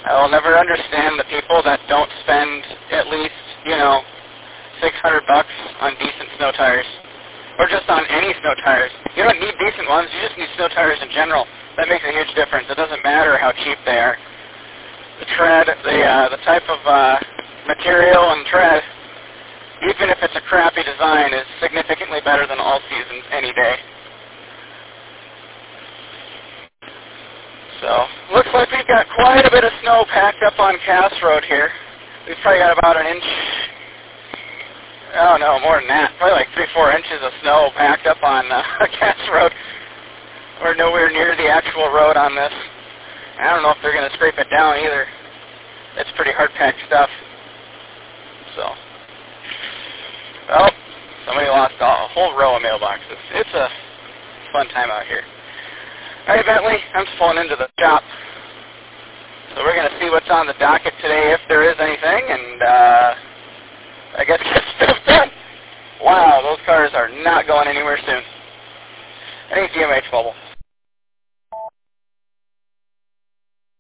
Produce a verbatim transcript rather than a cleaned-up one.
I will never understand the people that don't spend at least, you know, six hundred bucks on decent snow tires. Or just on any snow tires. You don't need decent ones, you just need snow tires in general. That makes a huge difference. It doesn't matter how cheap they are. The tread, the, uh, the type of uh, material and tread, even if it's a crappy design, is significantly better than all seasons any day. So, looks like we've got quite a bit of snow packed up on Cass Road here. We've probably got about an inch, oh no, more than that, probably like three, four inches of snow packed up on uh, Cass Road. We're nowhere near the actual road on this. I don't know if they're going to scrape it down either. It's pretty hard-packed stuff. So, well, somebody lost a whole row of mailboxes. It's a fun time out here. All right, Bentley, I'm just pulling into the shop. So we're going to see what's on the docket today, if there is anything, and uh, I guess get stuff done. Wow, those cars are not going anywhere soon. I think G M H Mobile.